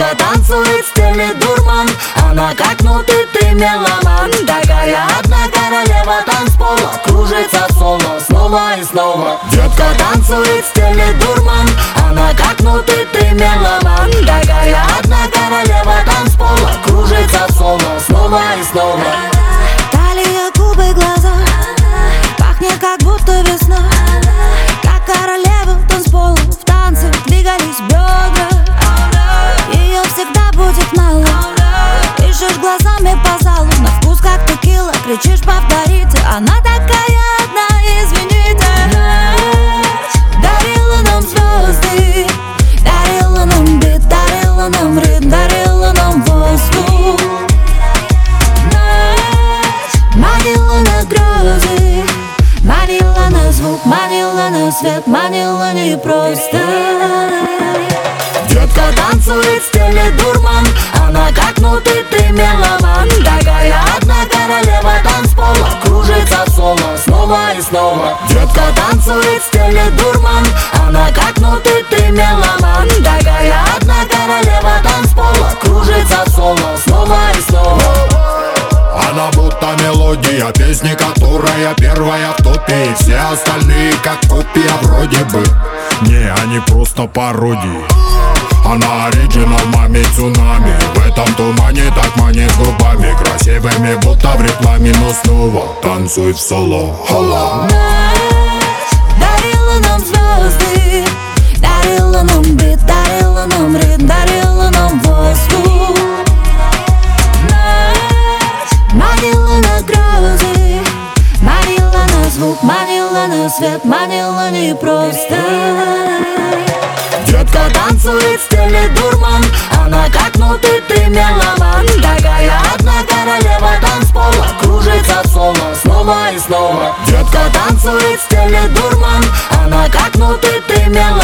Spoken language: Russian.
Детка танцует в стиле дурман, она как нуты, ты меломан. Такая одна королева танцпола, кружится соло снова и снова. Детка танцует в стиле дурман, она как нуты, ты меломан. Такая одна королева танцпола, кружится соло снова и снова. Талия, губы, глаза, пахнет как будто весна. Как королева танцпола, в танце двигались бедра. Ее всегда будет мало. Ищешь глазами по залу, на вкус как текила, кричишь повторите. Она такая одна, извините. Дарила нам звезды, дарила нам бит, дарила нам ритм, дарила нам воздух. Манила на грозы, манила на звук, манила на свет, манила не просто. Детка танцует в стиле дурман, она как нуты, ты меломан. Такая одна королева танцпола, кружится соло снова и снова. Детка танцует в стиле дурман, она как нуты, ты меломан. Такая одна королева танцпола, кружится соло снова и снова. Она будто мелодия песни, которая первая в топе. И все остальные как копия вроде бы. Не, они просто пародии. Она оригинал, маме цунами. В этом тумане так манит губами. Красивыми, будто в рекламе, но снова танцует в соло. Холла. Дарила нам звезды, дарила нам бит, дарила нам ритм, дарила нам воздух. Манила на грозы, манила на звук, манила на свет, манила не просто. Детка танцует в стиле дурман, она как нуты, ты меломан. Такая одна королева танцпола, кружится соло снова и снова. Детка танцует в стиле дурман, она как нуты, ты меломан.